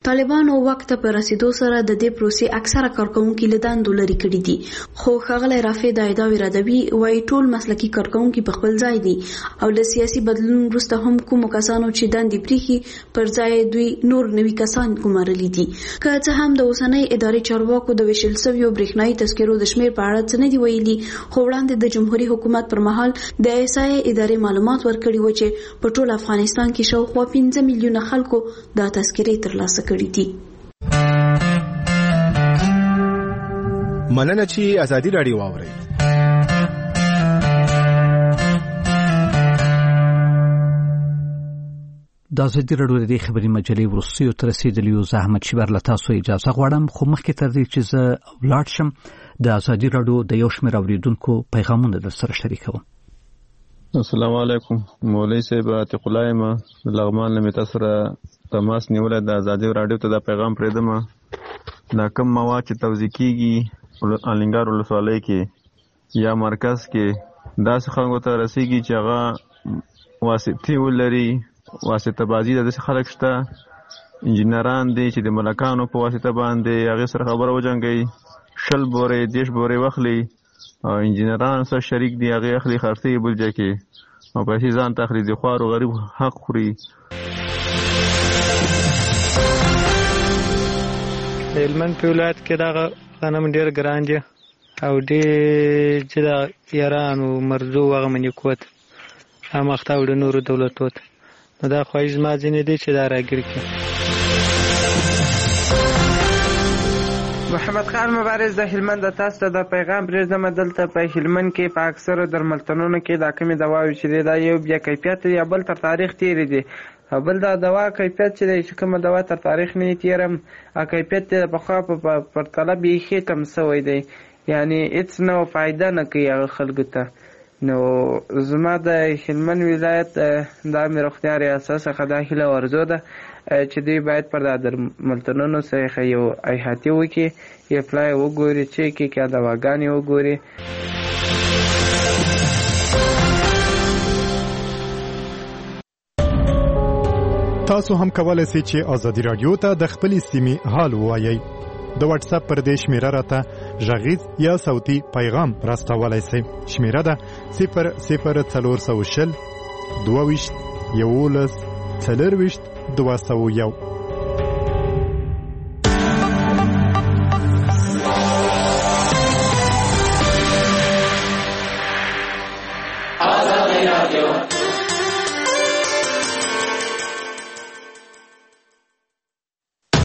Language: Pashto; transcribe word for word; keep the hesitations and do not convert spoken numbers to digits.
طالبانو وخت په رسیدو سره د دې پروسې اکثره کارکونکو له دندو لري کړي دي، خو ښاغلی رافع د ادعاوې ردوي وايي ټول مسلکي کارکونکو په خپل ځای دي او له سیاسي بدلون وروسته هم کومو کسانو چې دندې پریښي پر ځای دوی نور نوي کسان ګمارلي دي. که څه هم د اوسنۍ ادارې چارواکو د ویشل سویو برېښنایي تذکرو د شمېر په اړه څه نه دي ویلي، خو وړاندې د جمهوري حکومت پر مهال د ایس آی ادارې معلومات ورکړي و چې په ټول افغانستان کې شاوخوا پنځه میلیونه خلکو دا تذکرې ترلاسه کړي دي. مننه چې ازادي راډیو واورئ. د ازادي راډیو د خبري مجلې وروستیو تر رسیدلیو زه احمد شیبر له تاسو اجازه غواړم، خو مخکې تر دې چې زه ولاړ شم د ازادي راډیو د یو شمېر اوریدونکو پیغامونه در سره شریکوم. السلام علیکم، مولوی صاحب عتیق الله یم لغمان له تاسو سره تماس نیولای د ازادي راډیو ته د پیغام پرېدم. دا کوم مواد چې توزیع کیږي الینګار ولسوالۍ کې یا مرکز کې داسې خلکو ته رسیږي چې هغه واسطې ولري، واسطه بازی د داسې خلک شته انجینران دي چې د ملکانو په واسطه باندې هغې سره خبره وجنګوي، شل بورې دیش بورې واخلي او انجینران سره شریک دي، هغې اخلي خرڅوي بل ځای کې او پیسې ځان ته اخلي، د خوارو غریب حق خوري. د هلمند په ولایت کې دغه غنم ډېر ګران دي او ډېر چې د ایران او مرزو هغه منیکوت هماخته او د نورو دولتو ته نو دا خواهش زما ځینې دی چې دا راګیر کړي. محمد خان مبارز د هلمند د تاسو ته د پیغام پرېږدم. دلته په هلمند کې په اکثرو درملتونونو کې دا کومې دواوې چې دی دا یو بیا کیفیت یا بل تر تاریخ تیرې دي او بل دا دوا کیفیت چې دی چې کومه دوا تر تاریخ نه تیرم کیفیت د پخوا په پرتله بیخي کم سوی دی، یعنی هېڅ نو فایده نه کوي هغه خلکو ته. نو زما د هلمند ولایت د عامې روغتیا ریاست څخه دا هیله او ارزو ده چې دوی باید پر دا درملتونونو څخه یو احاطې وکړي، یو پلای وګوري، چیک یې کړي، دواګانې وګوري. تاسو هم کولای شئ چې ازادي راډیو ته د خپلې سیمې حال ووایئ. د واتس اپ پر دې شمیره راته غږیز یا صوتي پیغام راستولای شئ. شمیره ده صفر صفر څلور سوه شل دوه ویشت یولس څلور ویشت دوه سوه یو.